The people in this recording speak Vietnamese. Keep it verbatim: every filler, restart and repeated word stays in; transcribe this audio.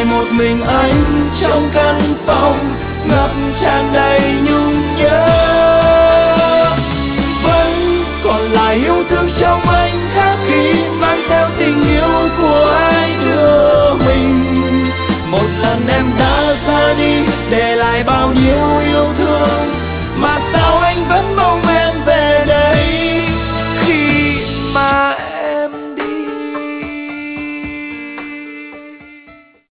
lại một mình anh trong căn phòng ngập tràn đầy nhu